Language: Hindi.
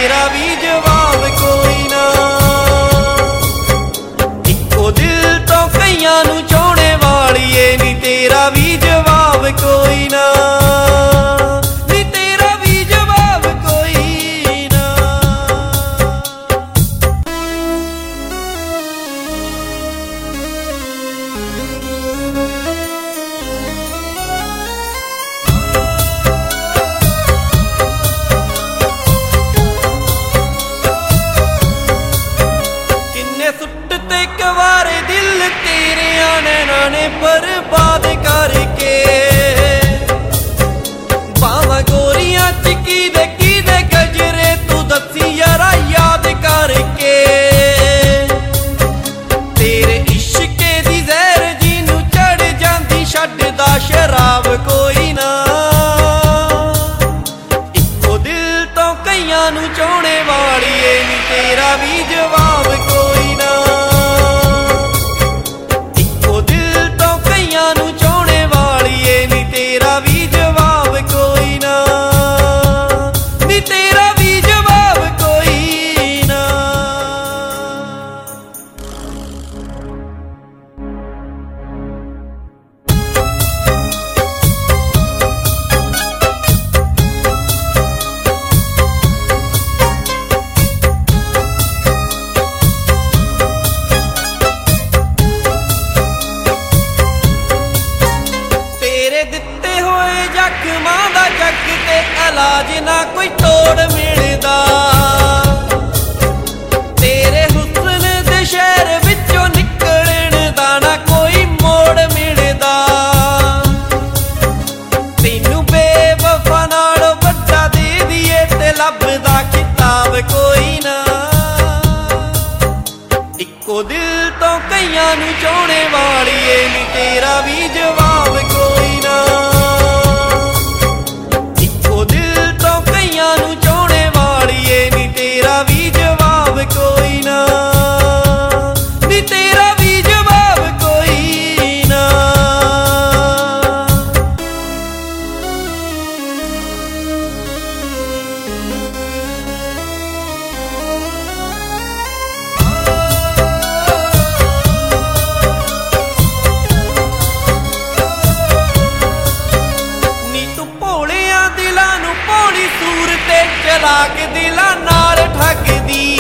तेरा भी जवाब कोई ना। इको दिल तो कईयां नू चाहने वालिए नी तेरा भी जवाब कोई ना। नी तेरा भी जवाब कोई ना। सुटते कवारे दिल तेरे नैना ने बर्बाद करके। बावा गोरियां च की दे गजरे तू दसी यारा याद करके। तेरे इश्के दी जहर जिनू चढ़ जांदी छड्डदा शराब कोई ना। इको दिल तो कईयां नू चाहने वालिए नी तेरा भी जवाब कोई ना। इको दिल तो कईयां नू चाहने वालिए नी तेरा भी जवाब कोई ना। नी तेरा भी जवाब कोई ना। दिते होए जख्मां दा जग ते इलाज ना कोई तोड़ मिलदा। तेरे हुस्न दे शहर विचों निकलण दा ना कोई मोड़ मिलदा। तैनू बेवफा नालों वड्डा दे दिए ते लभदा किताब कोई ना। इको दिल तो कईयां नू चाहने वालिए नी तेरा भी जवाब कोई ना। इको दिल तो कईयां नू चाहने वालिए नी तेरा भी जवाब कोई ना। नी तेरा भी जवाब कोई ना। चला के दिला नाल ठगदी।